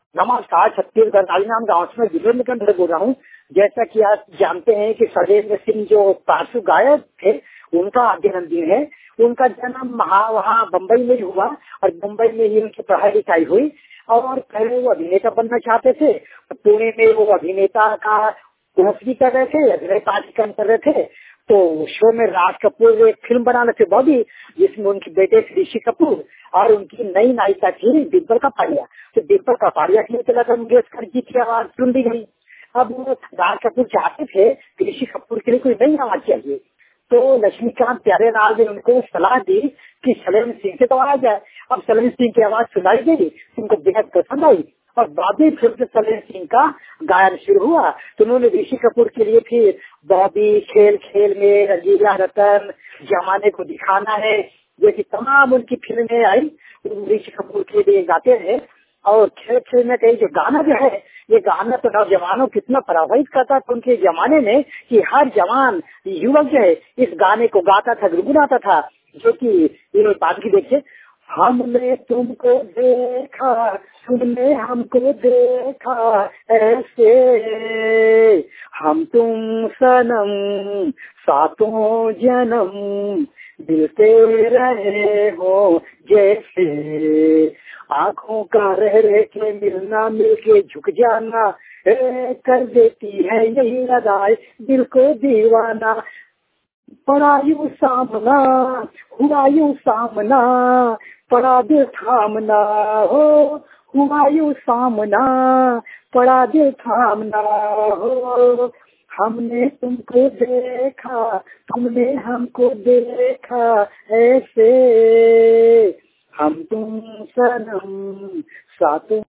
नमस्कार। छत्तीसगढ़ राजनाम गांव से मैं वीरेंद्र कंठ बोल रहा हूँ। जैसा कि आप जानते हैं कि शैलेंद्र सिंह जो पार्श्व गायक थे, उनका जन्मदिन है। उनका जन्म वहाँ बम्बई में हुआ और बम्बई में ही उनकी पढ़ाई लिखाई हुई। और पहले वो अभिनेता बनना चाहते थे। पुणे में वो अभिनेता का कोर्स भी कर रहे थे, अभिनय पाठ्यक्रम कर रहे थे। तो शो में राज कपूर एक फिल्म बना रहे थे बॉबी, जिसमें उनके बेटे ऋषि कपूर और उनकी नई नायिका थी डिम्पल कपाड़िया। तो डिम्पल कपाड़िया के लिए चला था मंगेशकर जी की आवाज सुन दी गई। अब राज कपूर चाहते थे कि ऋषि कपूर के लिए कोई नई आवाज चाहिए। तो लक्ष्मीकांत प्यारेलाल ने उनको सलाह दी कि शैलेंद्र सिंह से तो आ जाए। अब शैलेंद्र सिंह की आवाज सुनाई गई, उनको बेहद पसंद आई और बाद में फिर से शैलेंद्र सिंह का गायन शुरू हुआ। तो उन्होंने ऋषि कपूर के लिए फिर बॉबी, खेल खेल में, रंगीला रतन, जमाने को दिखाना है, जैसी तमाम उनकी फिल्में आई, ऋषि कपूर के लिए गाते रहे। और खेल खेल में कई जो गाना जो है, ये गाना तो नौजवानों को इतना प्रभावित करता था उनके जमाने में कि हर जवान युवक जो है इस गाने को गाता था, गुनगुनाता था। जो कि ये बात की देखिए, हमने तुमको देखा, तुमने हमको देखा ऐसे, हम तुम सनम सातों जन्म मिलते रहे हो जैसे, आंखों का रह रह के मिलना, मिलके झुक जाना कर देती है यही अदाएं दिल को दीवाना। पड़ा यूं सामना, हुआ यूं सामना, पड़ा दिल थामना हो, हुआ यूं सामना, पड़ा दिल थामना हो। हमने तुमको देखा, तुमने हमको देखा ऐसे, हम तुम सनम सातों